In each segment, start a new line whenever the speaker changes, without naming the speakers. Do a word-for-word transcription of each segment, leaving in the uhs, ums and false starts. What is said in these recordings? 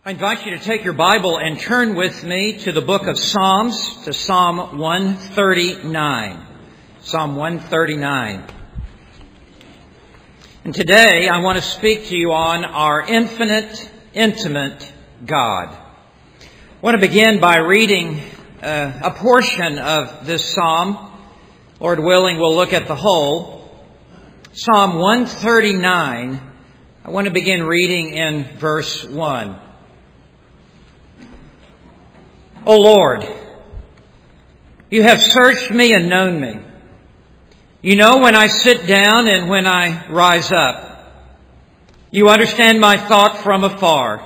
I invite you to take your Bible and turn with me to the book of Psalms, to Psalm one thirty-nine. Psalm one thirty-nine. And today I want to speak to you on our infinite, intimate God. I want to begin by reading uh, a portion of this psalm. Lord willing, we'll look at the whole. Psalm one thirty-nine, I want to begin reading in verse one. O Lord, you have searched me and known me. You know when I sit down and when I rise up. You understand my thought from afar.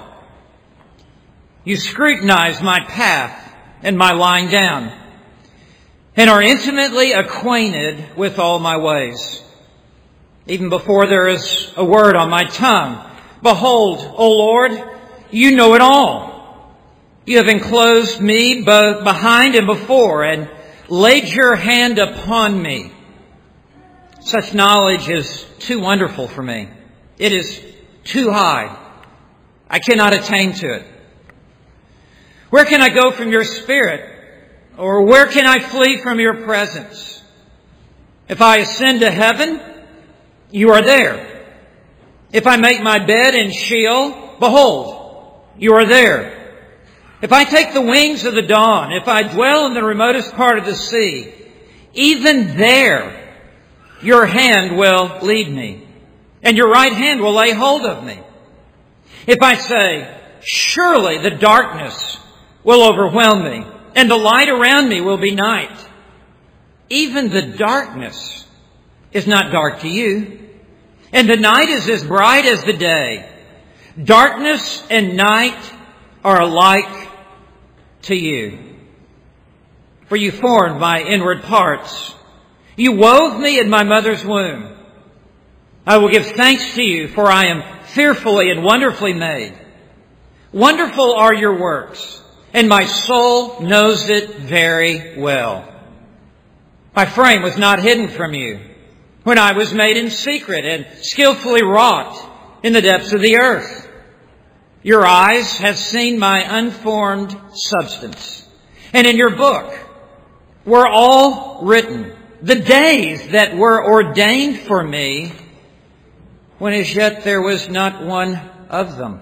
You scrutinize my path and my lying down, and are intimately acquainted with all my ways. Even before there is a word on my tongue, behold, O Lord, you know it all. You have enclosed me both behind and before, and laid your hand upon me. Such knowledge is too wonderful for me. It is too high. I cannot attain to it. Where can I go from your spirit? Or where can I flee from your presence? If I ascend to heaven, you are there. If I make my bed in Sheol, behold, you are there. If I take the wings of the dawn, if I dwell in the remotest part of the sea, even there your hand will lead me, and your right hand will lay hold of me. If I say, surely the darkness will overwhelm me, and the light around me will be night, even the darkness is not dark to you, and the night is as bright as the day. Darkness and night are alike to you. For you formed my inward parts. You wove me in my mother's womb. I will give thanks to you, for I am fearfully and wonderfully made. Wonderful are your works, and my soul knows it very well. My frame was not hidden from you when I was made in secret and skillfully wrought in the depths of the earth. Your eyes have seen my unformed substance, and in your book were all written the days that were ordained for me, when as yet there was not one of them.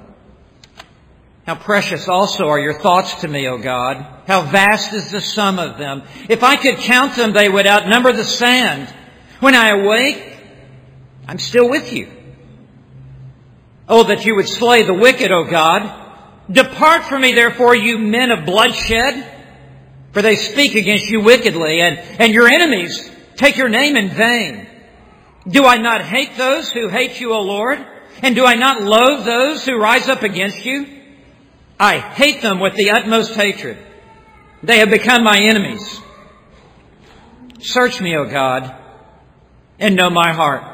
How precious also are your thoughts to me, O God. How vast is the sum of them. If I could count them, they would outnumber the sand. When I awake, I'm still with you. Oh, that you would slay the wicked, O God. Depart from me, therefore, you men of bloodshed, for they speak against you wickedly, and, and your enemies take your name in vain. Do I not hate those who hate you, O Lord? And do I not loathe those who rise up against you? I hate them with the utmost hatred. They have become my enemies. Search me, O God, and know my heart.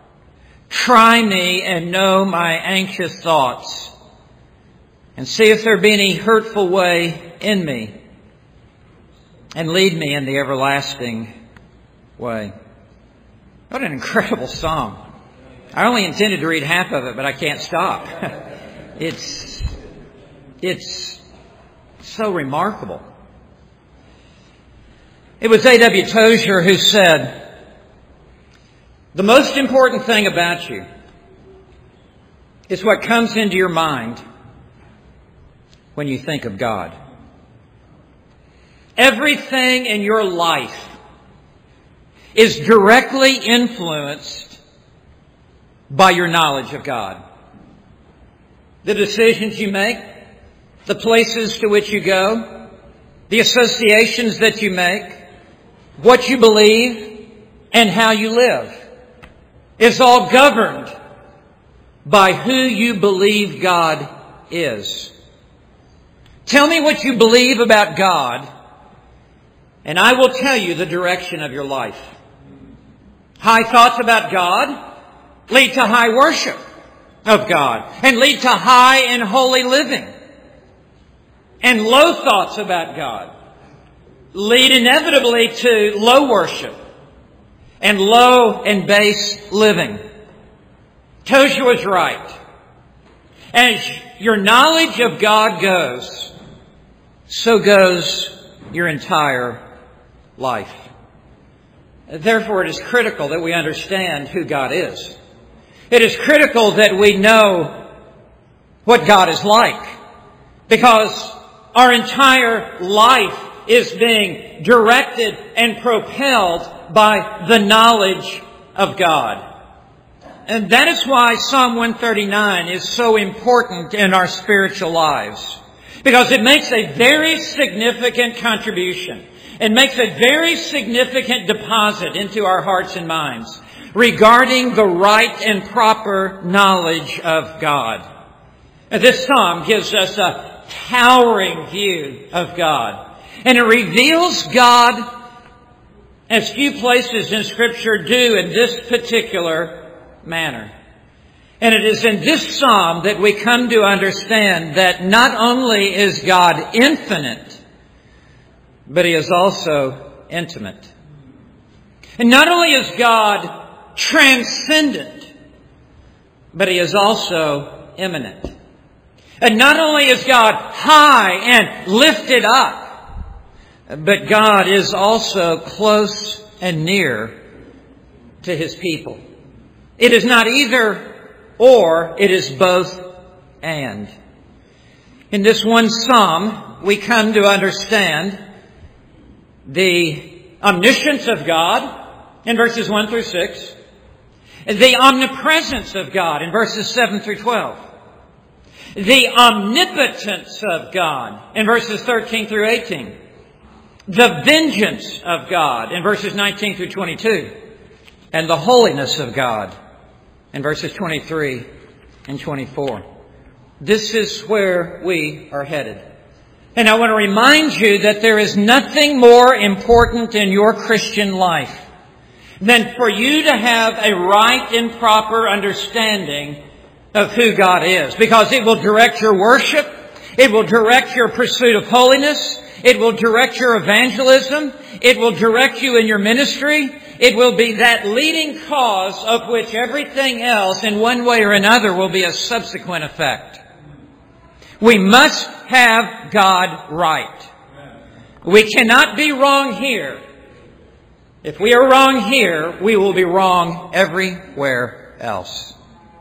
Try me and know my anxious thoughts, and see if there be any hurtful way in me, and lead me in the everlasting way. What an incredible psalm. I only intended to read half of it, but I can't stop. It's, it's so remarkable. It was A W Tozer who said, the most important thing about you is what comes into your mind when you think of God. Everything in your life is directly influenced by your knowledge of God. The decisions you make, the places to which you go, the associations that you make, what you believe, and how you live. It's all governed by who you believe God is. Tell me what you believe about God, and I will tell you the direction of your life. High thoughts about God lead to high worship of God, and lead to high and holy living. And low thoughts about God lead inevitably to low worship and low and base living. Tozer was right. As your knowledge of God goes, so goes your entire life. Therefore, it is critical that we understand who God is. It is critical that we know what God is like, because our entire life is being directed and propelled by the knowledge of God. And that is why Psalm one thirty-nine is so important in our spiritual lives, because it makes a very significant contribution. It makes a very significant deposit into our hearts and minds regarding the right and proper knowledge of God. This psalm gives us a towering view of God. And it reveals God as few places in Scripture do in this particular manner. And it is in this psalm that we come to understand that not only is God infinite, but He is also intimate. And not only is God transcendent, but He is also immanent. And not only is God high and lifted up, but God is also close and near to His people. It is not either or, it is both and. In this one psalm, we come to understand the omniscience of God in verses one through six, the omnipresence of God in verses seven through twelve, the omnipotence of God in verses thirteen through eighteen, the vengeance of God in verses nineteen through twenty-two, and the holiness of God in verses twenty-three and twenty-four. This is where we are headed. And I want to remind you that there is nothing more important in your Christian life than for you to have a right and proper understanding of who God is. Because it will direct your worship. It will direct your pursuit of holiness. It will direct your evangelism. It will direct you in your ministry. It will be that leading cause of which everything else in one way or another will be a subsequent effect. We must have God right. We cannot be wrong here. If we are wrong here, we will be wrong everywhere else.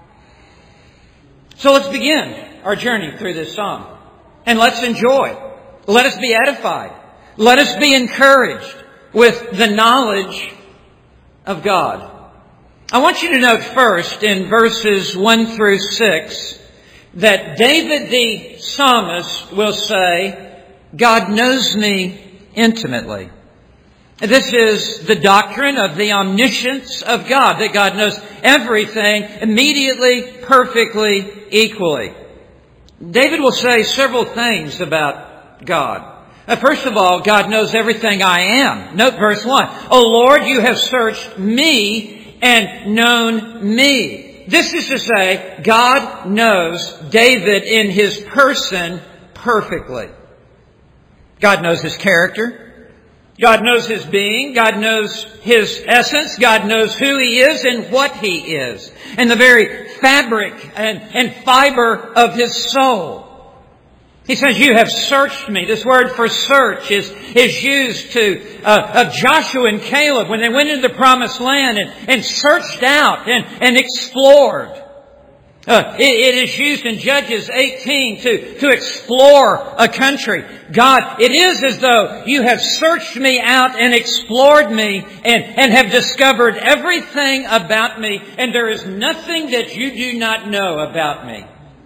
So let's begin our journey through this psalm. And let's enjoy. Let us be edified. Let us be encouraged with the knowledge of God. I want you to note first in verses one through six that David the psalmist will say, God knows me intimately. This is the doctrine of the omniscience of God, that God knows everything immediately, perfectly, equally. David will say several things about God. First of all, God knows everything I am. Note verse one. O Lord, you have searched me and known me. This is to say, God knows David in his person perfectly. God knows his character. God knows his being. God knows his essence. God knows who he is and what he is. And the very fabric and, and fiber of his soul. He says, you have searched me. This word for search is, is used to uh, of Joshua and Caleb when they went into the promised land and, and searched out and, and explored. Uh, it, it is used in Judges eighteen to, to explore a country. God, it is as though you have searched me out and explored me and, and have discovered everything about me, and there is nothing that you do not know about me.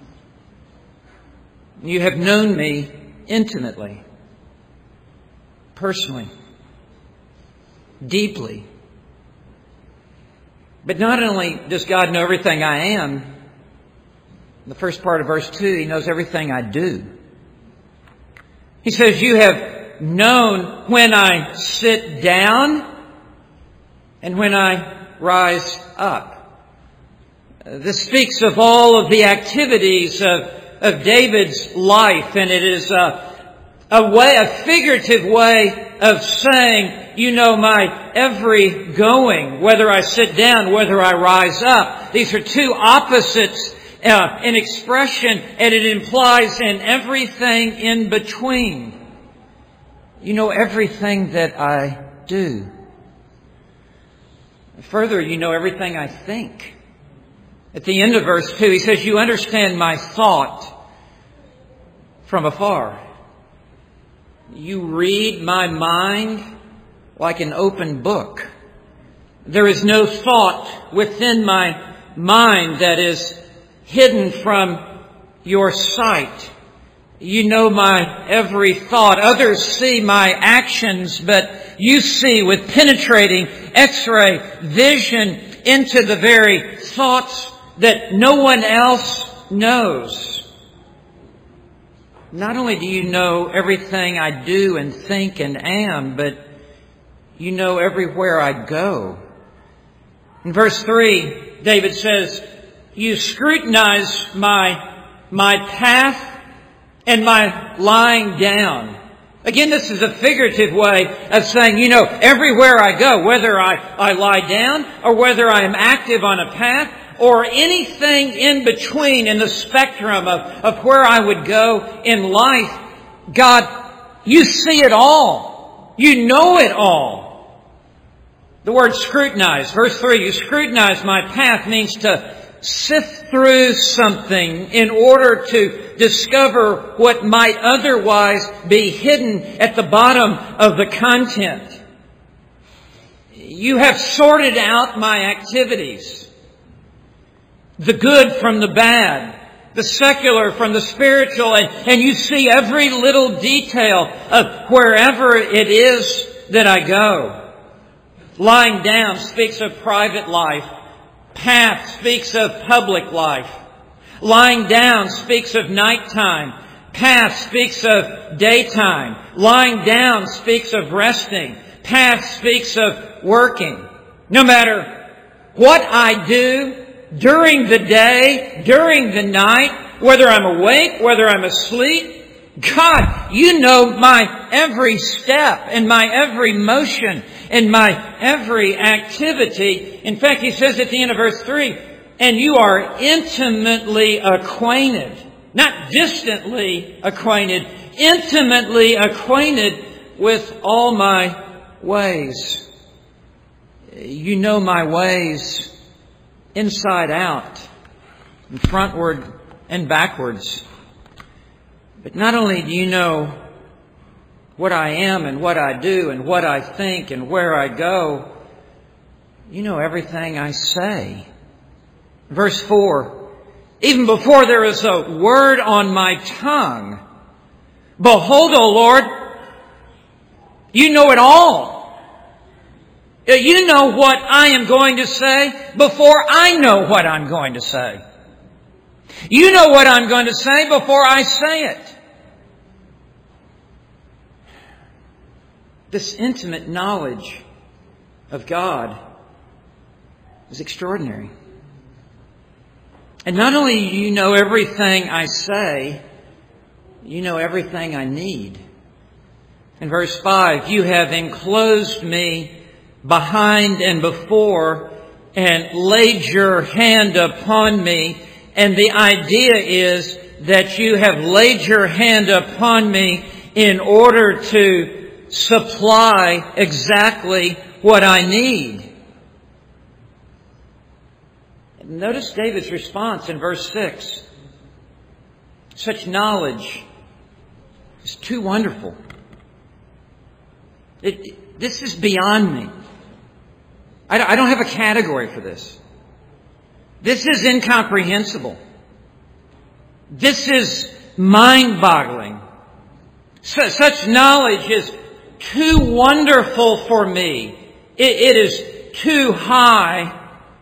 You have known me intimately, personally, deeply. But not only does God know everything I am, the first part of verse two, He knows everything I do. He says, you have known when I sit down and when I rise up. This speaks of all of the activities of of David's life, and it is a, a way, a figurative way of saying, you know my every going, whether I sit down, whether I rise up. These are two opposites uh, an expression, and it implies in everything in between. You know everything that I do. Further, you know everything I think. At the end of verse two, he says, you understand my thought from afar. You read my mind like an open book. There is no thought within my mind that is hidden from your sight. You know my every thought. Others see my actions, but you see with penetrating X-ray vision into the very thoughts that no one else knows. Not only do you know everything I do and think and am, but you know everywhere I go. In verse three, David says, you scrutinize my, my path and my lying down. Again, this is a figurative way of saying, you know, everywhere I go, whether I, I lie down or whether I am active on a path or anything in between in the spectrum of, of where I would go in life, God, you see it all. You know it all. The word scrutinize, verse three, you scrutinize my path means to sift through something in order to discover what might otherwise be hidden at the bottom of the content. You have sorted out my activities, the good from the bad, the secular from the spiritual, and, and you see every little detail of wherever it is that I go. Lying down speaks of private life. Path speaks of public life. Lying down speaks of nighttime. Path speaks of daytime. Lying down speaks of resting. Path speaks of working. No matter what I do during the day, during the night, whether I'm awake, whether I'm asleep, God, you know my every step and my every motion and my every activity. In fact, he says at the end of verse three, and you are intimately acquainted, not distantly acquainted, intimately acquainted with all my ways. You know my ways inside out, and frontward and backwards. But not only do you know what I am and what I do and what I think and where I go, you know everything I say. Verse four, even before there is a word on my tongue, behold, O Lord, you know it all. You know what I am going to say before I know what I'm going to say. You know what I'm going to say before I say it. This intimate knowledge of God is extraordinary. And not only do you know everything I say, you know everything I need. In verse five, you have enclosed me behind and before and laid your hand upon me. And the idea is that you have laid your hand upon me in order to supply exactly what I need. Notice David's response in verse six. Such knowledge is too wonderful. It, this is beyond me. I, I don't have a category for this. This is incomprehensible. This is mind-boggling. So, such knowledge is too wonderful for me. It, it is too high.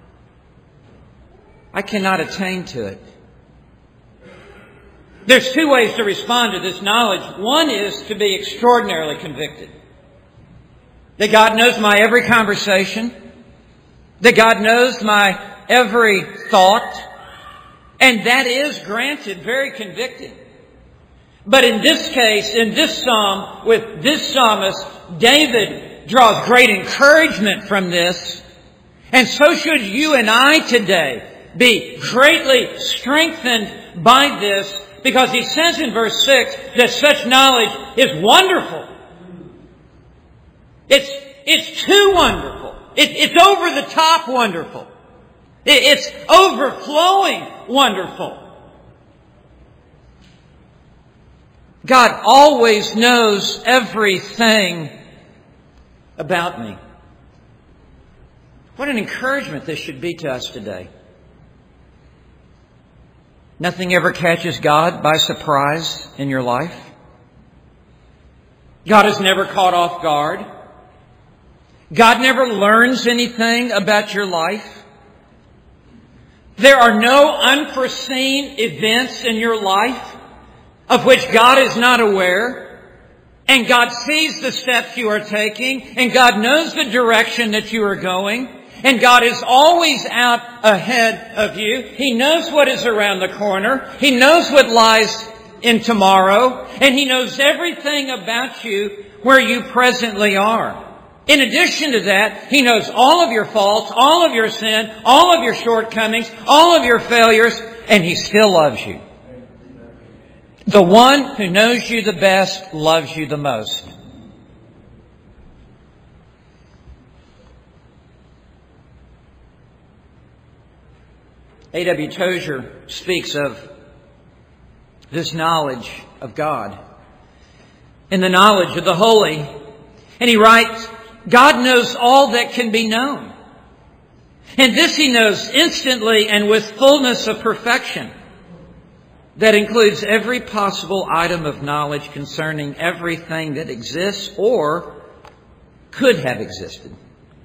I cannot attain to it. There's two ways to respond to this knowledge. One is to be extraordinarily convicted. That God knows my every conversation. That God knows my every thought. And that is granted, very convicting. But in this case, in this psalm, with this psalmist, David draws great encouragement from this. And so should you and I today. be greatly strengthened by this, because he says in verse six that such knowledge is wonderful. It's, it's too wonderful. It, it's over the top wonderful. It, it's overflowing wonderful. God always knows everything about me. What an encouragement this should be to us today. Nothing ever catches God by surprise in your life. God is never caught off guard. God never learns anything about your life. There are no unforeseen events in your life of which God is not aware. And God sees the steps you are taking. And God knows the direction that you are going. And God is always out ahead of you. He knows what is around the corner. He knows what lies in tomorrow. And He knows everything about you where you presently are. In addition to that, He knows all of your faults, all of your sin, all of your shortcomings, all of your failures, and He still loves you. The one who knows you the best loves you the most. A W Tozer speaks of this knowledge of God and the knowledge of the holy. And he writes, God knows all that can be known. And this He knows instantly and with fullness of perfection. That includes every possible item of knowledge concerning everything that exists or could have existed.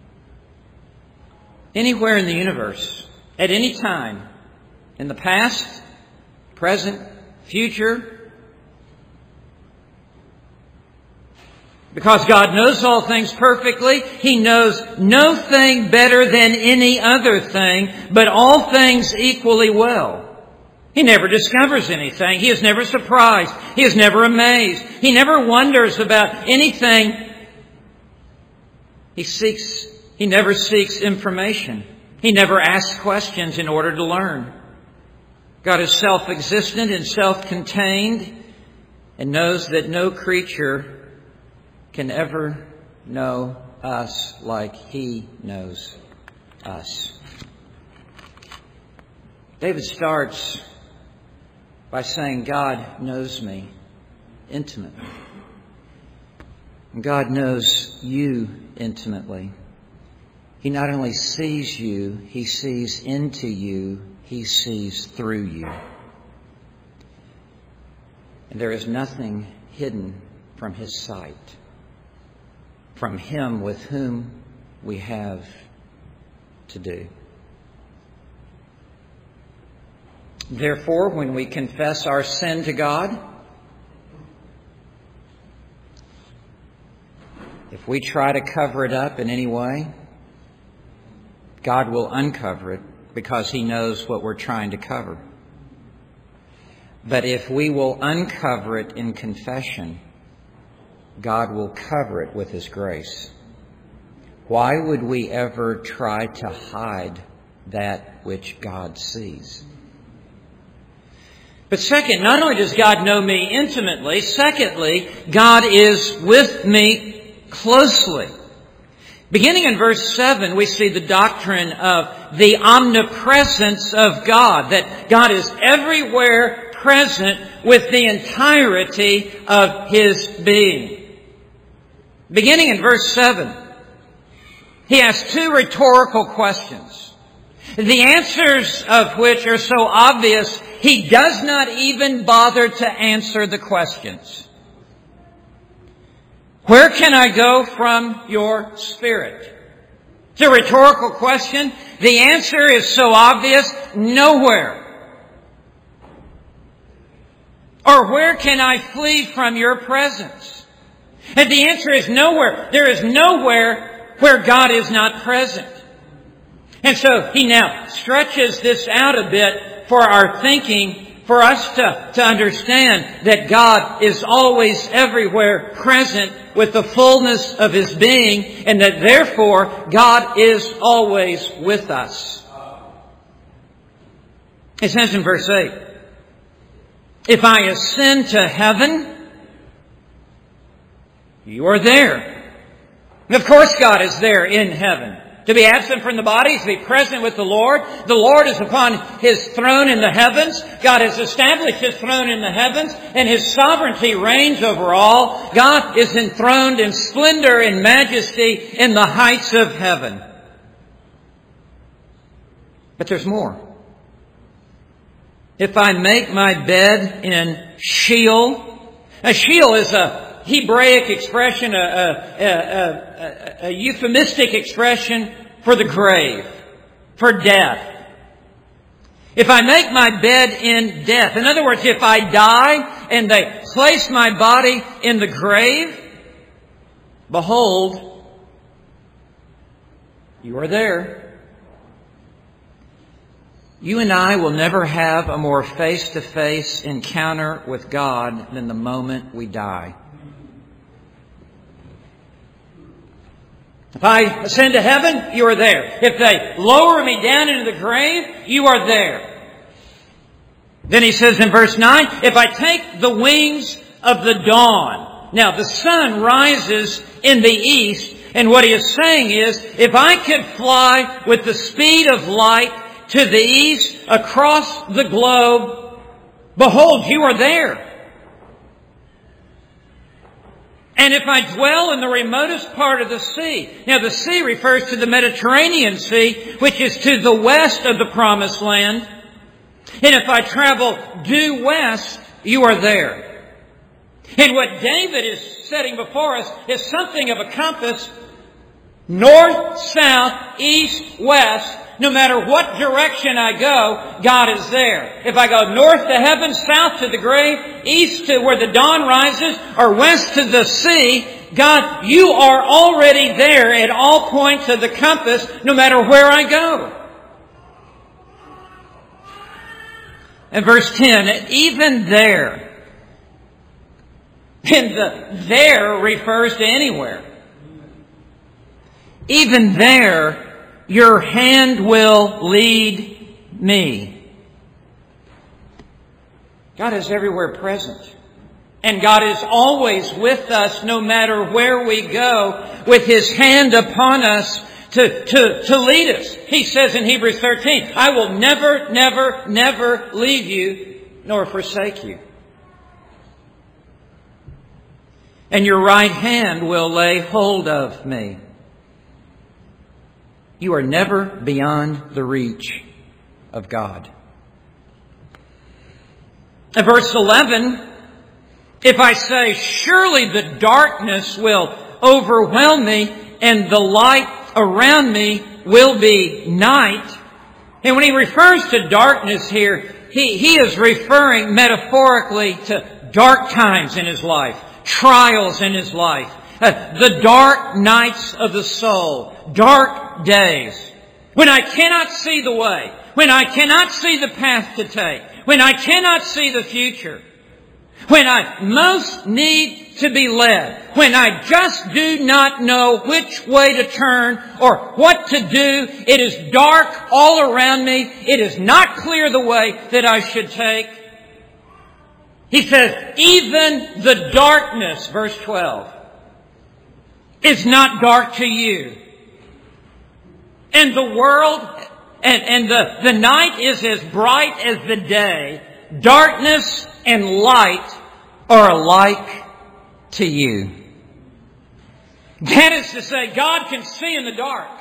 Anywhere in the universe, at any time, in the past, present, future. Because God knows all things perfectly, He knows no thing better than any other thing, but all things equally well. He never discovers anything. He is never surprised. He is never amazed. He never wonders about anything. He seeks, He never seeks information. He never asks questions in order to learn. God is self-existent and self-contained and knows that no creature can ever know us like He knows us. David starts by saying, God knows me intimately. And God knows you intimately. He not only sees you, He sees into you, He sees through you. And there is nothing hidden from His sight, from Him with whom we have to do. Therefore, when we confess our sin to God, if we try to cover it up in any way, God will uncover it because He knows what we're trying to cover. But if we will uncover it in confession, God will cover it with His grace. Why would we ever try to hide that which God sees? But second, not only does God know me intimately, secondly, God is with me closely. Beginning in verse seven, we see the doctrine of the omnipresence of God, that God is everywhere present with the entirety of His being. Beginning in verse seven, He asks two rhetorical questions, the answers of which are so obvious, He does not even bother to answer the questions. Where can I go from your Spirit? It's a rhetorical question. The answer is so obvious, nowhere. Or where can I flee from your presence? And the answer is nowhere. There is nowhere where God is not present. And so He now stretches this out a bit for our thinking, for us to, to understand that God is always everywhere present with the fullness of His being, and that therefore God is always with us. It says in verse eight, if I ascend to heaven, you are there. And of course God is there in heaven. To be absent from the body is to be present with the Lord. The Lord is upon His throne in the heavens. God has established His throne in the heavens, and His sovereignty reigns over all. God is enthroned in splendor and majesty in the heights of heaven. But there's more. If I make my bed in Sheol. Now, Sheol is a Hebraic expression, a, a, a, a, a euphemistic expression for the grave, for death. If I make my bed in death, in other words, if I die and they place my body in the grave, behold, you are there. You and I will never have a more face-to-face encounter with God than the moment we die. If I ascend to heaven, you are there. If they lower me down into the grave, you are there. Then he says in verse nine, if I take the wings of the dawn. Now, the sun rises in the east, and what he is saying is, if I could fly with the speed of light to the east, across the globe, behold, you are there. And if I dwell in the remotest part of the sea. Now, the sea refers to the Mediterranean Sea, which is to the west of the Promised Land. And if I travel due west, you are there. And what David is setting before us is something of a compass, north, south, east, west. No matter what direction I go, God is there. If I go north to heaven, south to the grave, east to where the dawn rises, or west to the sea, God, you are already there at all points of the compass, no matter where I go. And verse ten, even there. And the there refers to anywhere. Even there, your hand will lead me. God is everywhere present. And God is always with us no matter where we go, with His hand upon us to, to, to lead us. He says in Hebrews thirteen, I will never, never, never leave you nor forsake you. And your right hand will lay hold of me. You are never beyond the reach of God. In verse eleven, if I say, surely the darkness will overwhelm me and the light around me will be night. And when he refers to darkness here, he, he is referring metaphorically to dark times in his life, trials in his life. Uh, the dark nights of the soul, dark days, when I cannot see the way, when I cannot see the path to take, when I cannot see the future, when I most need to be led, when I just do not know which way to turn or what to do. It is dark all around me. It is not clear the way that I should take. He says, even the darkness, verse twelve, is not dark to you. And the world and, and the, the night is as bright as the day. Darkness and light are alike to you. That is to say, God can see in the dark.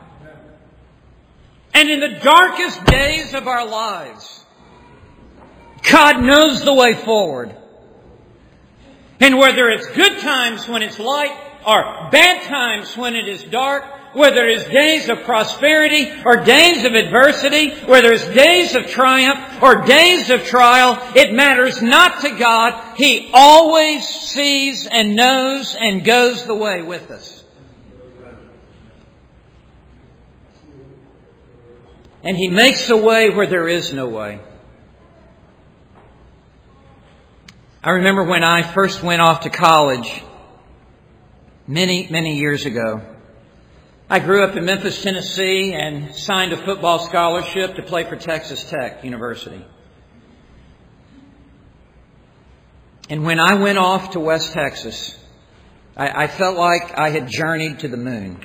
And in the darkest days of our lives, God knows the way forward. And whether it's good times when it's light, or bad times when it is dark, whether it's days of prosperity or days of adversity, whether it's days of triumph or days of trial, it matters not to God. He always sees and knows and goes the way with us. And He makes a way where there is no way. I remember when I first went off to college, many, many years ago, I grew up in Memphis, Tennessee, and signed a football scholarship to play for Texas Tech University. And when I went off to West Texas, I, I felt like I had journeyed to the moon.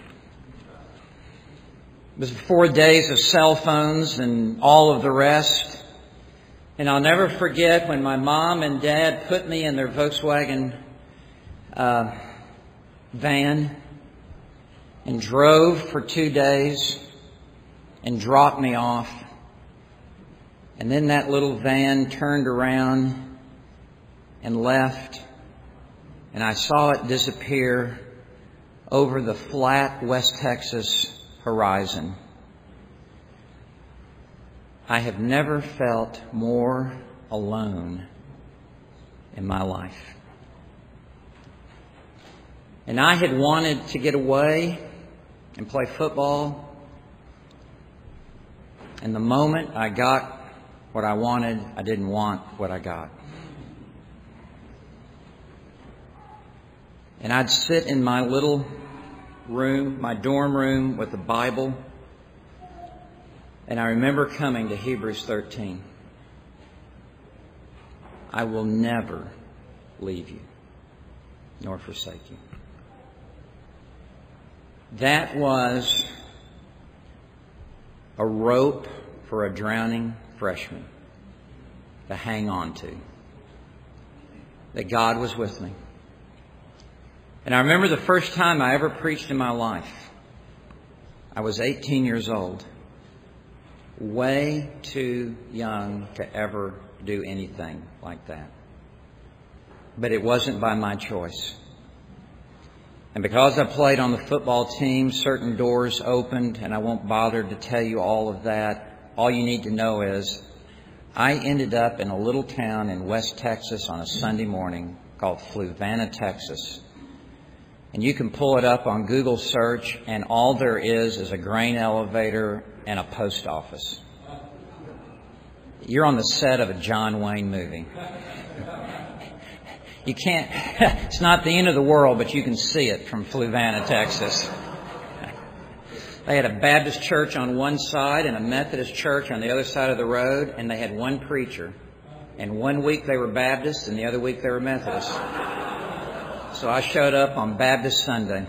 It was before days of cell phones and all of the rest. And I'll never forget when my mom and dad put me in their Volkswagen uh, van and drove for two days and dropped me off. And then that little van turned around and left, and I saw it disappear over the flat West Texas horizon. I have never felt more alone in my life. And I had wanted to get away and play football. And the moment I got what I wanted, I didn't want what I got. And I'd sit in my little room, my dorm room, with the Bible. And I remember coming to Hebrews thirteen. I will never leave you nor forsake you. That was a rope for a drowning freshman to hang on to. That God was with me. And I remember the first time I ever preached in my life. I was eighteen years old. Way too young to ever do anything like that. But it wasn't by my choice. And because I played on the football team, certain doors opened, and I won't bother to tell you all of that. All you need to know is I ended up in a little town in West Texas on a Sunday morning called Fluvanna, Texas. And you can pull it up on Google search, and all there is is a grain elevator and a post office. You're on the set of a John Wayne movie. You can't, it's not the end of the world, but you can see it from Fluvanna, Texas. They had a Baptist church on one side and a Methodist church on the other side of the road, and they had one preacher. And one week they were Baptist, and the other week they were Methodist. So I showed up on Baptist Sunday.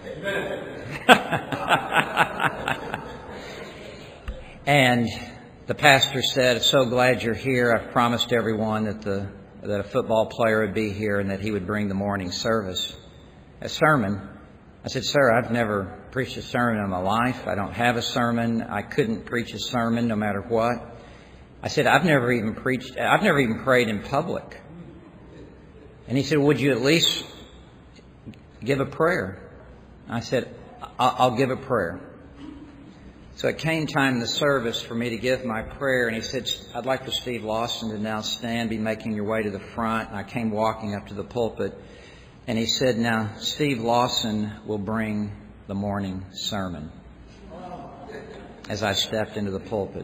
And the pastor said, "So glad you're here. I've promised everyone that the that a football player would be here and that he would bring the morning service, a sermon." I said, "Sir, I've never preached a sermon in my life. I don't have a sermon. I couldn't preach a sermon no matter what." I said, I've never even preached, I've never even prayed in public. And he said, "Would you at least give a prayer?" I said, I'll give a prayer. So it came time in the service for me to give my prayer, and he said, "I'd like for Steve Lawson to now stand, be making your way to the front." And I came walking up to the pulpit, and he said, "Now, Steve Lawson will bring the morning sermon," as I stepped into the pulpit.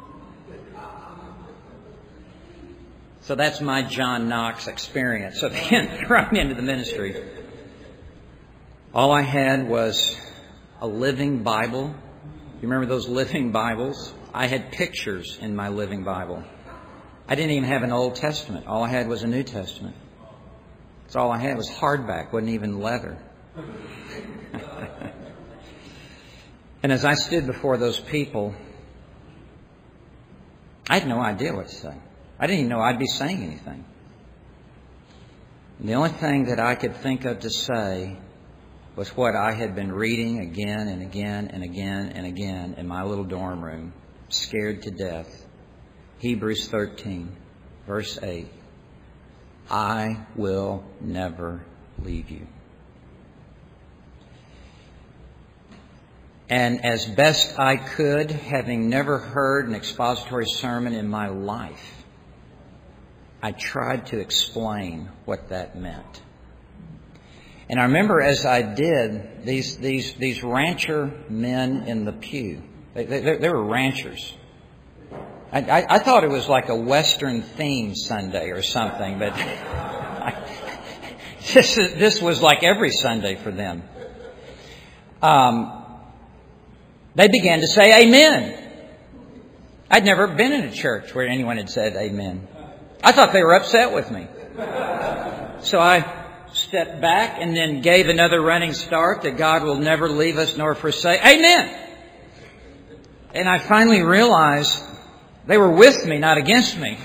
So that's my John Knox experience of being thrown into the ministry. All I had was a living Bible. You remember those living Bibles? I had pictures in my living Bible. I didn't even have an Old Testament. All I had was a New Testament. That's all I had was hardback, wasn't even leather. And as I stood before those people, I had no idea what to say. I didn't even know I'd be saying anything. And the only thing that I could think of to say was what I had been reading again and again and again and again in my little dorm room, scared to death. Hebrews thirteen, verse eight. I will never leave you. And as best I could, having never heard an expository sermon in my life, I tried to explain what that meant. And I remember as I did, these these these rancher men in the pew, they, they, they were ranchers. I, I, I thought it was like a Western theme Sunday or something, but I, this this was like every Sunday for them. Um, they began to say amen. I'd never been in a church where anyone had said amen. I thought they were upset with me. So I stepped back and then gave another running start that God will never leave us nor forsake. Amen. And I finally realized they were with me, not against me.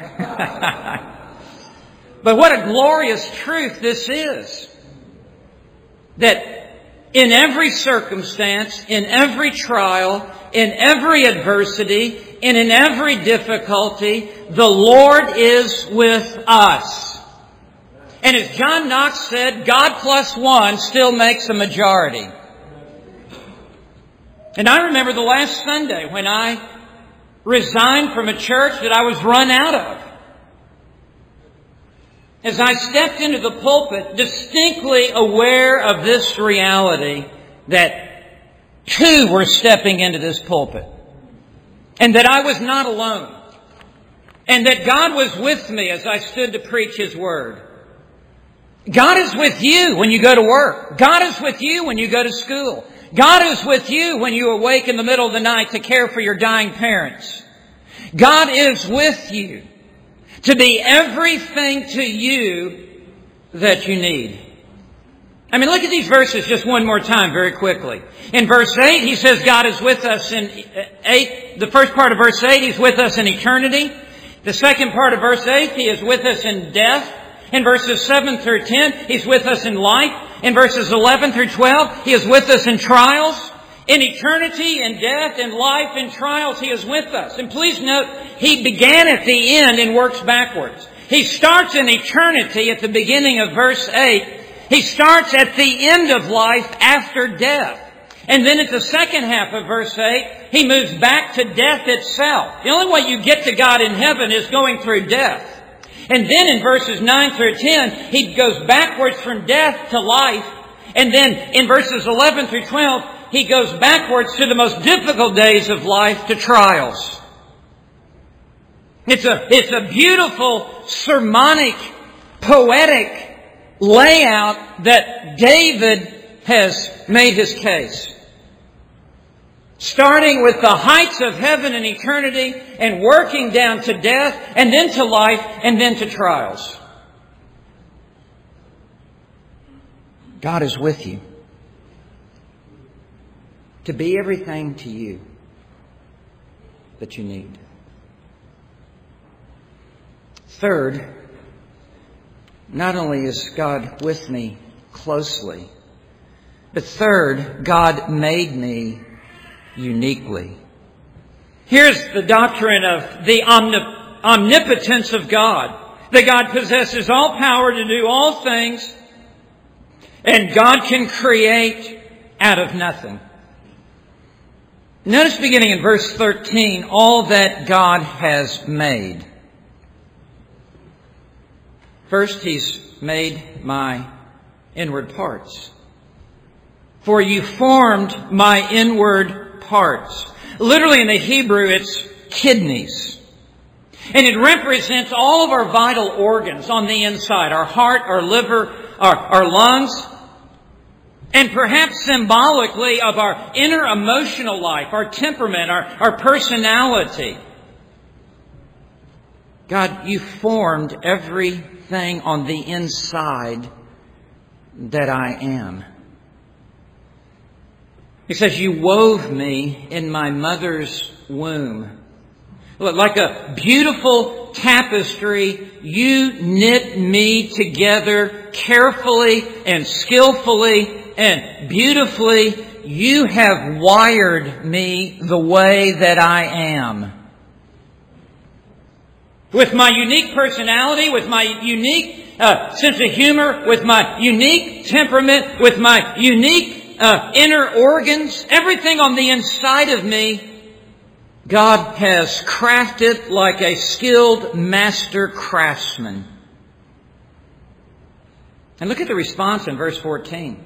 But what a glorious truth this is. That in every circumstance, in every trial, in every adversity, and in every difficulty, the Lord is with us. And as John Knox said, God plus one still makes a majority. And I remember the last Sunday when I resigned from a church that I was run out of. As I stepped into the pulpit, distinctly aware of this reality that two were stepping into this pulpit. And that I was not alone. And that God was with me as I stood to preach His Word. God is with you when you go to work. God is with you when you go to school. God is with you when you awake in the middle of the night to care for your dying parents. God is with you to be everything to you that you need. I mean, look at these verses just one more time very quickly. In verse eight, he says God is with us in eight. The first part of verse eight, He's with us in eternity. The second part of verse eight, He is with us in death. In verses seven through ten, He's with us in life. In verses eleven through twelve, He is with us in trials. In eternity, in death, in life, in trials, He is with us. And please note, He began at the end and works backwards. He starts in eternity at the beginning of verse eight. He starts at the end of life after death. And then at the second half of verse eight, He moves back to death itself. The only way you get to God in heaven is going through death. And then in verses nine through ten, He goes backwards from death to life. And then in verses eleven through twelve, He goes backwards to the most difficult days of life, to trials. It's a, it's a beautiful, sermonic, poetic layout that David has made his case. Starting with the heights of heaven and eternity and working down to death and then to life and then to trials. God is with you to be everything to you that you need. Third, not only is God with me closely, but third, God made me uniquely. Here's the doctrine of the omnip- omnipotence of God. That God possesses all power to do all things, and God can create out of nothing. Notice beginning in verse thirteen, all that God has made. First, He's made my inward parts. For you formed my inward parts. Literally in the Hebrew, it's kidneys. And it represents all of our vital organs on the inside. Our heart, our liver, our, our lungs. And perhaps symbolically of our inner emotional life, our temperament, our, our personality. God, you formed everything on the inside that I am. He says, you wove me in my mother's womb. Like a beautiful tapestry, you knit me together carefully and skillfully and beautifully. You have wired me the way that I am. With my unique personality, with my unique uh, sense of humor, with my unique temperament, with my unique uh, inner organs, everything on the inside of me, God has crafted like a skilled master craftsman. And look at the response in verse fourteen.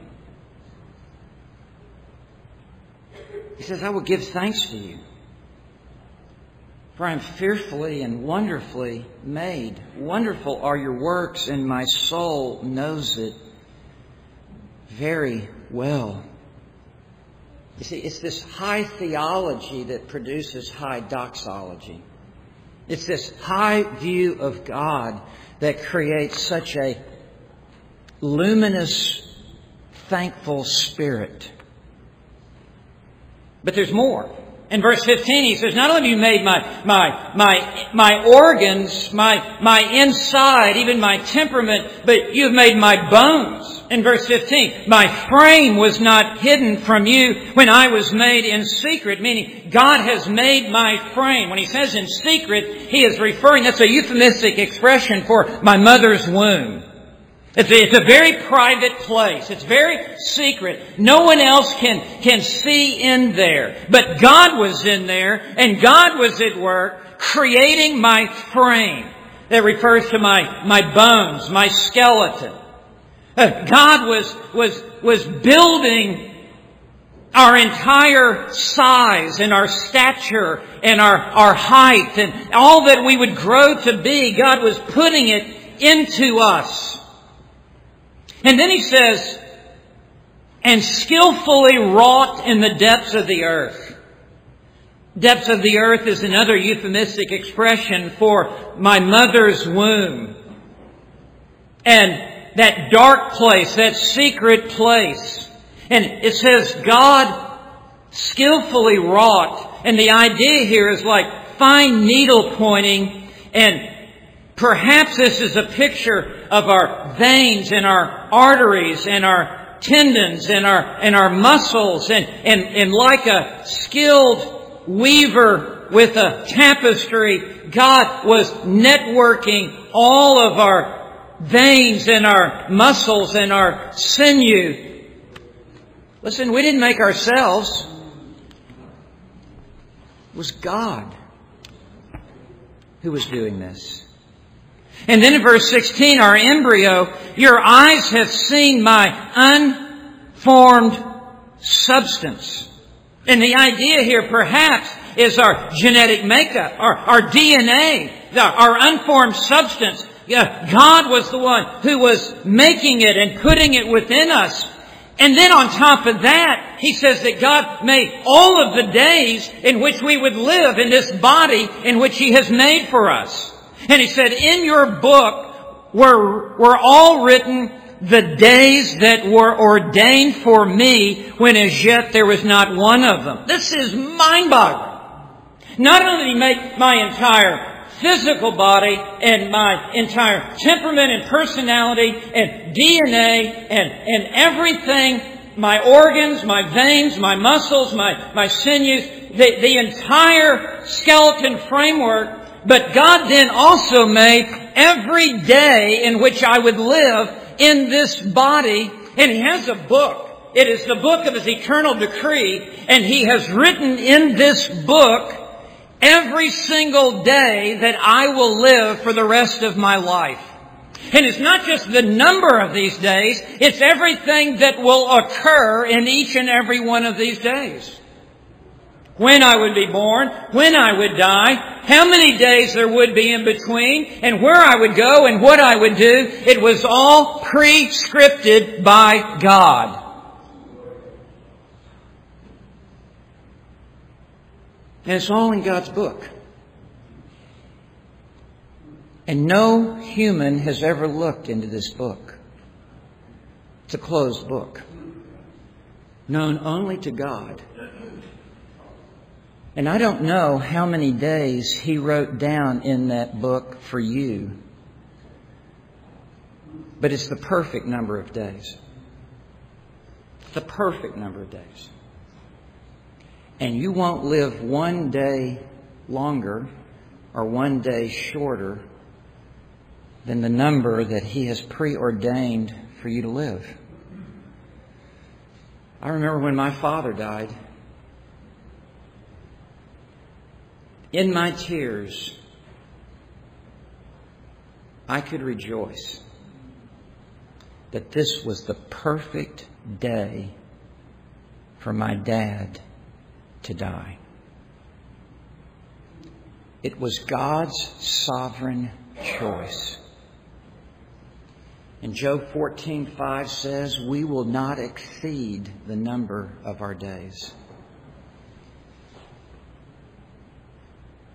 He says, I will give thanks to you, for I am fearfully and wonderfully made. Wonderful are your works, and my soul knows it very well. You see, it's this high theology that produces high doxology. It's this high view of God that creates such a luminous, thankful spirit. But there's more. In verse fifteen, he says, not only have you made my, my, my, my organs, my, my inside, even my temperament, but you've made my bones. In verse fifteen, my frame was not hidden from you when I was made in secret, meaning God has made my frame. When he says in secret, he is referring, that's a euphemistic expression for my mother's womb. It's a, it's a very private place. It's very secret. No one else can, can see in there. But God was in there, and God was at work creating my frame. That refers to my, my bones, my skeleton. Uh, God was, was, was building our entire size and our stature and our, our height and all that we would grow to be. God was putting it into us. And then he says, and skillfully wrought in the depths of the earth. Depths of the earth is another euphemistic expression for my mother's womb. And that dark place, that secret place. And it says God skillfully wrought. And the idea here is like fine needle pointing. And perhaps this is a picture of our veins and our arteries and our tendons and our and our muscles. And, and, and like a skilled weaver with a tapestry, God was networking all of our veins and our muscles and our sinew. Listen, we didn't make ourselves. It was God who was doing this. And then in verse sixteen, our embryo, your eyes have seen my unformed substance. And the idea here perhaps is our genetic makeup, our, our D N A, our unformed substance. God was the one who was making it and putting it within us. And then on top of that, he says that God made all of the days in which we would live in this body in which he has made for us. And he said, in your book were, were all written the days that were ordained for me when as yet there was not one of them. This is mind-boggling. Not only did he make my entire physical body and my entire temperament and personality and D N A and, and everything, my organs, my veins, my muscles, my, my sinews, the, the entire skeleton framework. But God then also made every day in which I would live in this body. And he has a book. It is the book of his eternal decree. And he has written in this book every single day that I will live for the rest of my life. And it's not just the number of these days. It's everything that will occur in each and every one of these days. When I would be born, when I would die, how many days there would be in between, and where I would go and what I would do. It was all pre-scripted by God. And it's all in God's book. And no human has ever looked into this book. It's a closed book, known only to God. And I don't know how many days he wrote down in that book for you. But it's the perfect number of days. The perfect number of days. And you won't live one day longer or one day shorter than the number that he has preordained for you to live. I remember when my father died. In my tears, I could rejoice that this was the perfect day for my dad to die. It was God's sovereign choice. And Job fourteen five says, we will not exceed the number of our days.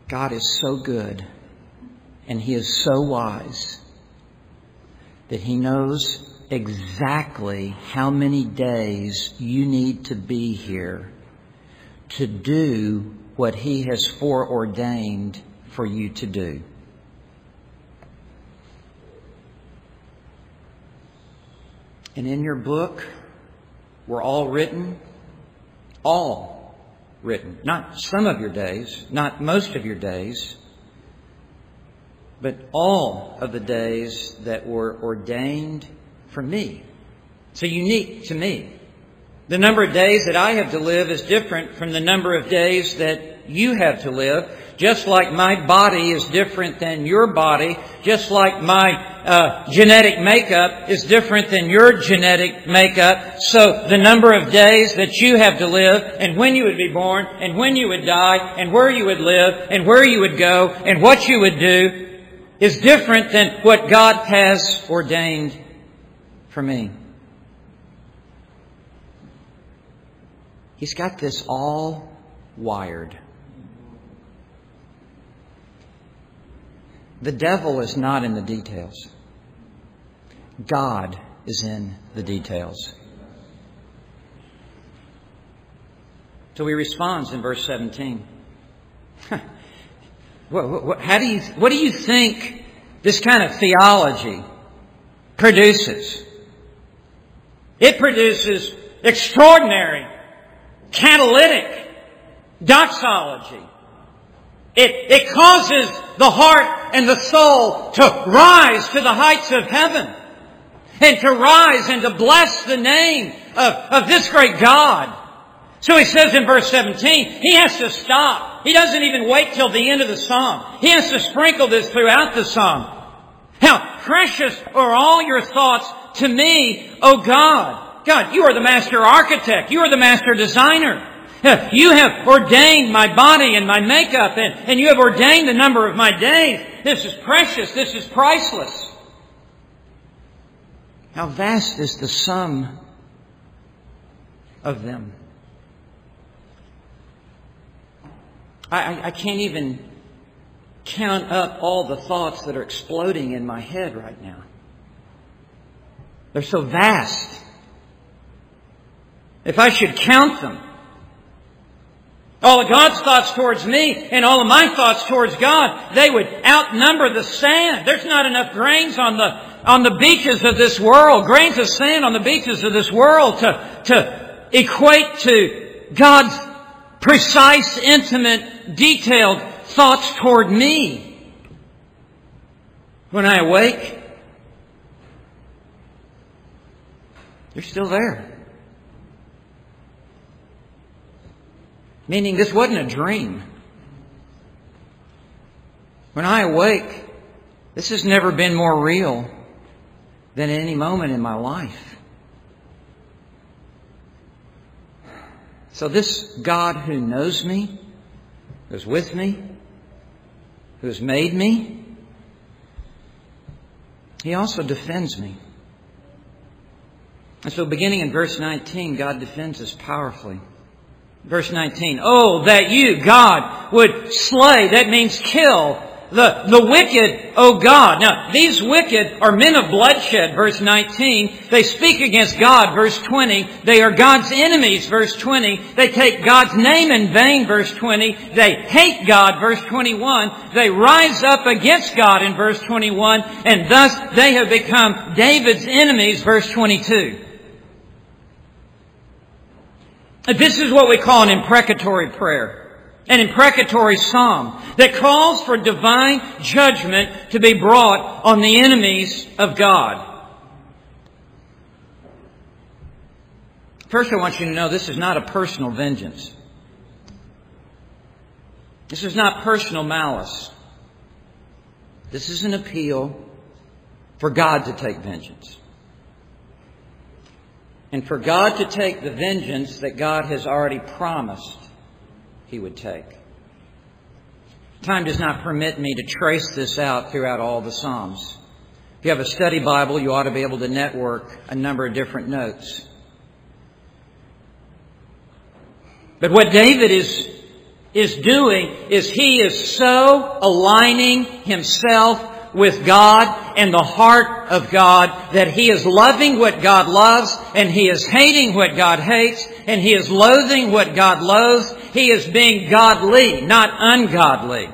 God is so good and He is so wise that He knows exactly how many days you need to be here to do what He has foreordained for you to do. And in your book were all written, all written, not some of your days, not most of your days, but all of the days that were ordained for me. So unique to me. The number of days that I have to live is different from the number of days that you have to live. Just like my body is different than your body, just like my uh, genetic makeup is different than your genetic makeup, so the number of days that you have to live, and when you would be born, and when you would die, and where you would live, and where you would go, and what you would do, is different than what God has ordained for me. He's got this all wired. The devil is not in the details. God is in the details. So he responds in verse seventeen. what, what, how do you, what do you think this kind of theology produces? It produces extraordinary, catalytic doxology. It, it causes the heart and the soul to rise to the heights of heaven and to rise and to bless the name of, of this great God. So he says in verse seventeen, he has to stop. He doesn't even wait till the end of the psalm. He has to sprinkle this throughout the psalm. How precious are all your thoughts to me, O God. God, you are the master architect. You are the master designer. You have ordained my body and my makeup, and, and you have ordained the number of my days. This is precious. This is priceless. How vast is the sum of them. I, I, I can't even count up all the thoughts that are exploding in my head right now. They're so vast. If I should count them, all of God's thoughts towards me and all of my thoughts towards God, they would outnumber the sand. There's not enough grains on the on the beaches of this world, grains of sand on the beaches of this world to, to equate to God's precise, intimate, detailed thoughts toward me. When I awake, they're still there. Meaning this wasn't a dream. When I awake, this has never been more real than at any moment in my life. So this God who knows me, who's with me, who has made me, He also defends me. And so beginning in verse nineteen, God defends us powerfully. Verse nineteen, oh, that you, God, would slay, that means kill, the, the wicked, O God. Now, these wicked are men of bloodshed, verse nineteen. They speak against God, verse twenty. They are God's enemies, verse twenty. They take God's name in vain, verse twenty. They hate God, verse twenty-one. They rise up against God in verse twenty-one. And thus they have become David's enemies, verse twenty-two. This is what we call an imprecatory prayer, an imprecatory psalm that calls for divine judgment to be brought on the enemies of God. First, I want you to know this is not a personal vengeance. This is not personal malice. This is an appeal for God to take vengeance. And for God to take the vengeance that God has already promised He would take. Time does not permit me to trace this out throughout all the Psalms. If you have a study Bible, you ought to be able to network a number of different notes. But what David is is doing is he is so aligning himself with God and the heart of God that he is loving what God loves and he is hating what God hates and he is loathing what God loathes. He is being godly, not ungodly.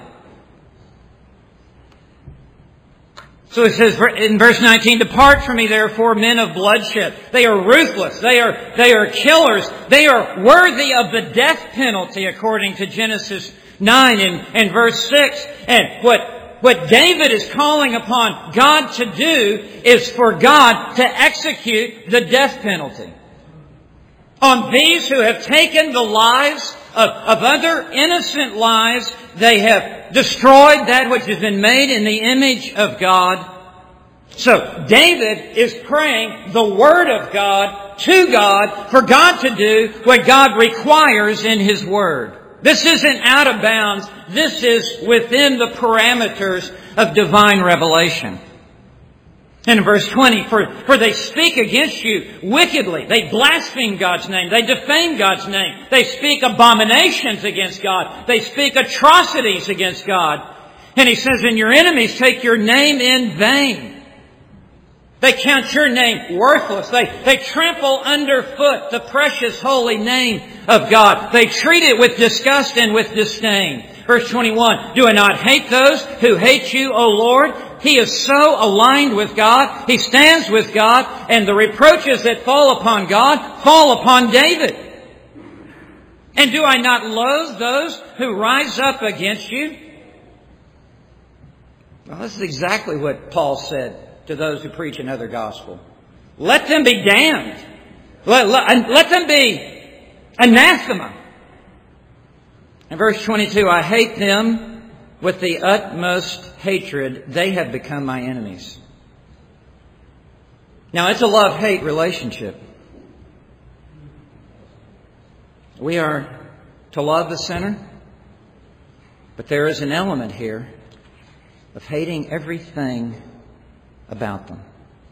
So it says in verse nineteen, "Depart from me, therefore, men of bloodshed." They are ruthless. They are, they are killers. They are worthy of the death penalty, according to Genesis nine and, and verse six. And what, what David is calling upon God to do is for God to execute the death penalty on these who have taken the lives of, of other innocent lives. They have destroyed that which has been made in the image of God. So David is praying the Word of God to God for God to do what God requires in His Word. This isn't out of bounds. This is within the parameters of divine revelation. And in verse twenty, for, for they speak against you wickedly. They blaspheme God's name. They defame God's name. They speak abominations against God. They speak atrocities against God. And he says, and your enemies take your name in vain. They count your name worthless. They, they trample underfoot the precious holy name of God. They treat it with disgust and with disdain. Verse twenty-one, do I not hate those who hate you, O Lord? He is so aligned with God. He stands with God. And the reproaches that fall upon God fall upon David. And do I not loathe those who rise up against you? Well, this is exactly what Paul said to those who preach another gospel. Let them be damned. Let, let, let them be anathema. In verse twenty-two, I hate them with the utmost hatred. They have become my enemies. Now, it's a love-hate relationship. We are to love the sinner, but there is an element here of hating everything about them.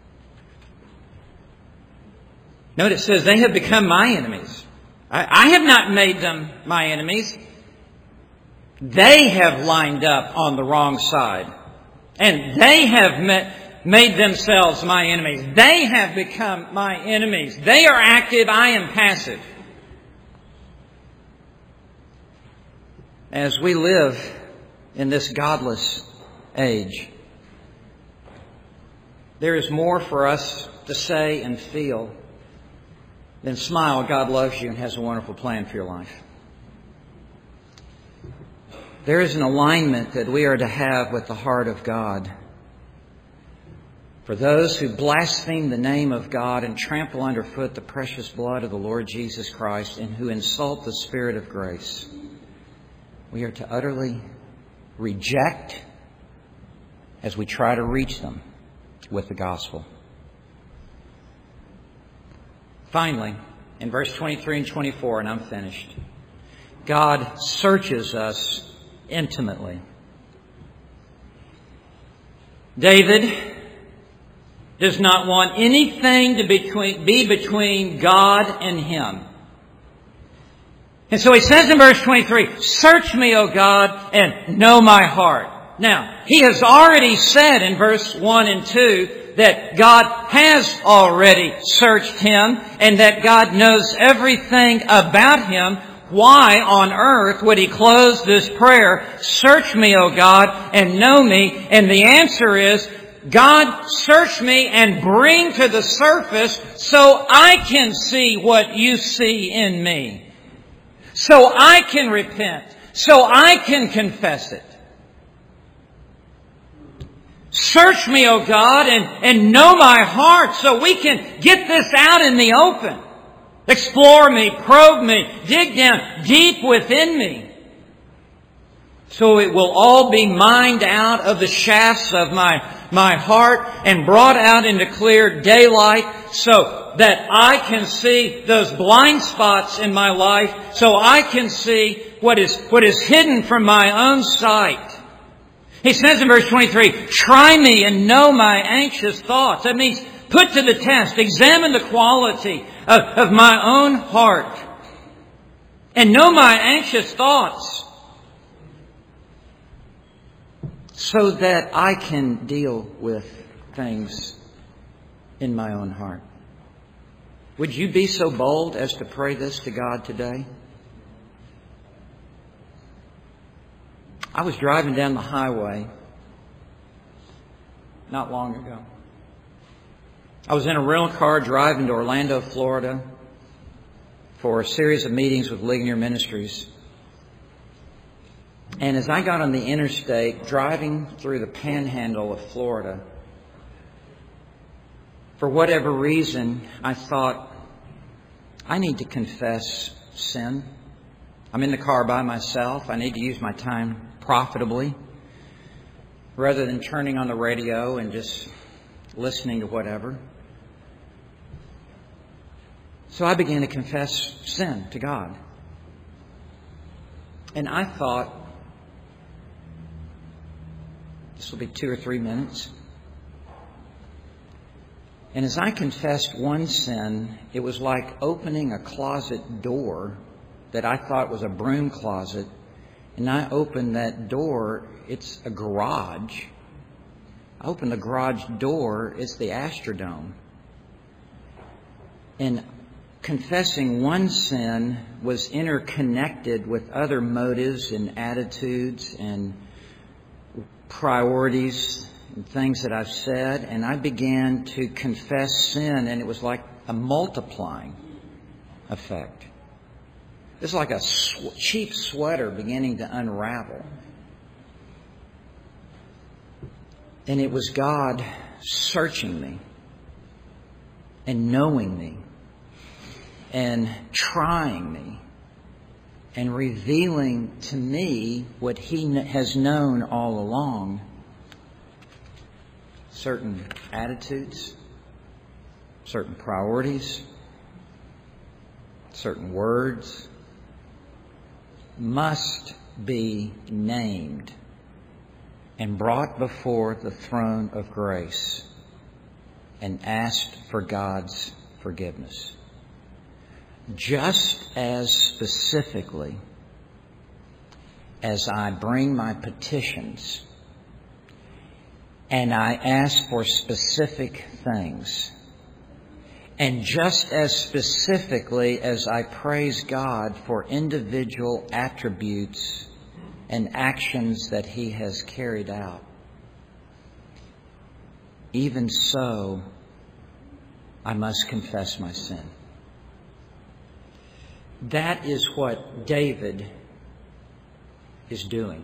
Note it says, they have become my enemies. I, I have not made them my enemies. They have lined up on the wrong side. And they have met, made themselves my enemies. They have become my enemies. They are active. I am passive. As we live in this godless age, there is more for us to say and feel than smile, God loves you and has a wonderful plan for your life. There is an alignment that we are to have with the heart of God. For those who blaspheme the name of God and trample underfoot the precious blood of the Lord Jesus Christ and who insult the Spirit of grace, we are to utterly reject as we try to reach them with the gospel. Finally, in verse twenty-three and twenty-four, and I'm finished, God searches us intimately. David does not want anything to between, be between God and him. And so he says in verse twenty-three, search me, O God, and know my heart. Now, he has already said in verse one and two that God has already searched him and that God knows everything about him. Why on earth would he close this prayer, search me, O God, and know me? And the answer is, God, search me and bring to the surface so I can see what you see in me. So I can repent. So I can confess it. Search me, O God, and, and know my heart so we can get this out in the open. Explore me, probe me, dig down deep within me. So it will all be mined out of the shafts of my, my heart and brought out into clear daylight so that I can see those blind spots in my life, so I can see what is, what is hidden from my own sight. He says in verse twenty-three, try me and know my anxious thoughts. That means put to the test, examine the quality of, of my own heart and know my anxious thoughts. so that I can deal with things in my own heart. Would you be so bold as to pray this to God today? I was driving down the highway not long ago. I was in a rental car driving to Orlando, Florida for a series of meetings with Ligonier Ministries. And as I got on the interstate, driving through the panhandle of Florida, for whatever reason, I thought, I need to confess sin. I'm in the car by myself. I need to use my time profitably rather than turning on the radio and just listening to whatever. So I began to confess sin to God. And I thought, this will be two or three minutes. And as I confessed one sin, it was like opening a closet door that I thought was a broom closet. And I opened that door, it's a garage. I opened the garage door, it's the Astrodome. And confessing one sin was interconnected with other motives and attitudes and priorities and things that I've said. And I began to confess sin, and it was like a multiplying effect. It's like a sw- cheap sweater beginning to unravel. And it was God searching me and knowing me and trying me and revealing to me what He has known all along. Certain attitudes, certain priorities, certain words must be named and brought before the throne of grace and asked for God's forgiveness. Just as specifically as I bring my petitions and I ask for specific things, and just as specifically as I praise God for individual attributes and actions that He has carried out, even so, I must confess my sin. That is what David is doing.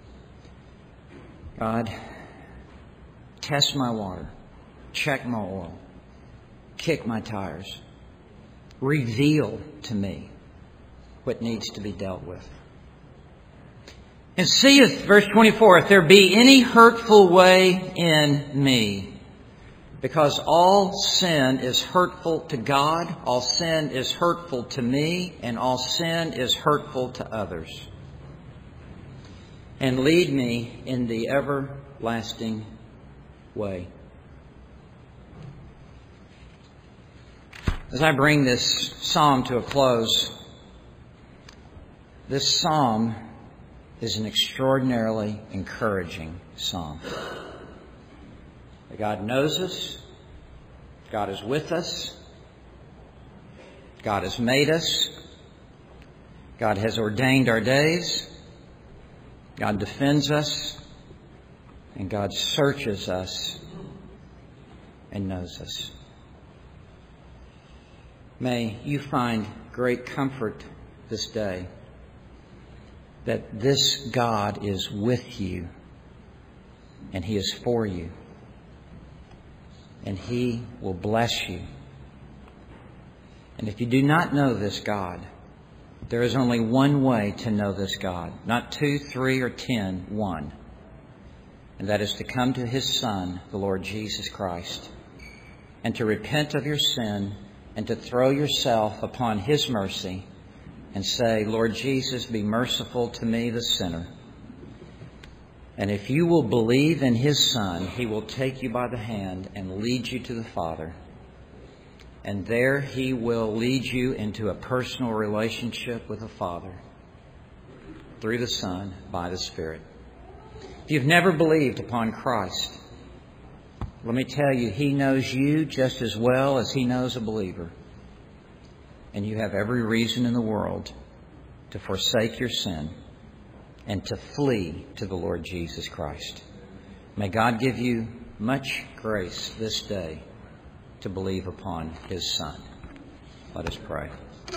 God, test my water, check my oil, kick my tires, reveal to me what needs to be dealt with. And seeth, verse twenty-four, if there be any hurtful way in me, because all sin is hurtful to God, all sin is hurtful to me, and all sin is hurtful to others. And lead me in the everlasting way. As I bring this psalm to a close, this psalm is an extraordinarily encouraging psalm. God knows us. God is with us. God has made us. God has ordained our days. God defends us. And God searches us and knows us. May you find great comfort this day that this God is with you and He is for you. And He will bless you. And if you do not know this God, there is only one way to know this God. Not two, three, or ten, one. And that is to come to His Son, the Lord Jesus Christ, and to repent of your sin and to throw yourself upon His mercy and say, Lord Jesus, be merciful to me, the sinner. And if you will believe in His Son, He will take you by the hand and lead you to the Father. And there He will lead you into a personal relationship with the Father through the Son by the Spirit. If you've never believed upon Christ, let me tell you, He knows you just as well as He knows a believer. And you have every reason in the world to forsake your sin and to flee to the Lord Jesus Christ. May God give you much grace this day to believe upon His Son. Let us pray.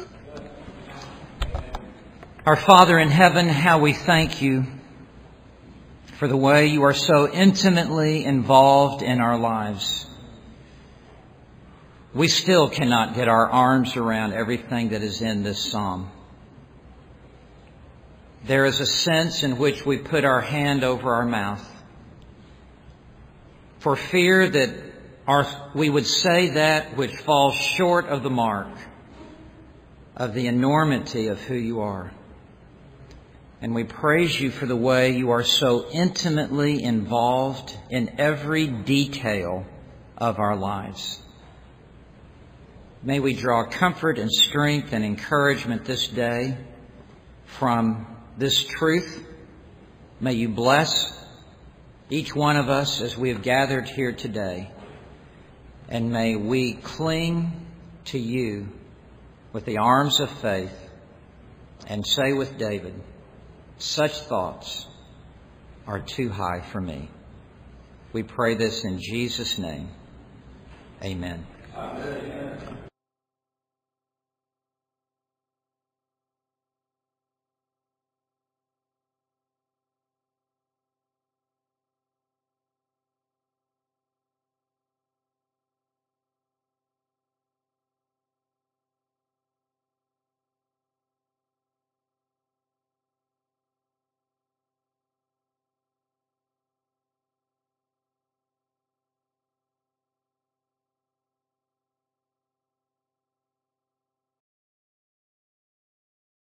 Our Father in heaven, how we thank You for the way You are so intimately involved in our lives. We still cannot get our arms around everything that is in this psalm. There is a sense in which we put our hand over our mouth for fear that our, we would say that which falls short of the mark of the enormity of who You are. And we praise You for the way You are so intimately involved in every detail of our lives. May we draw comfort and strength and encouragement this day from this truth. May You bless each one of us as we have gathered here today. And may we cling to You with the arms of faith and say with David, such thoughts are too high for me. We pray this in Jesus' name. Amen. Amen.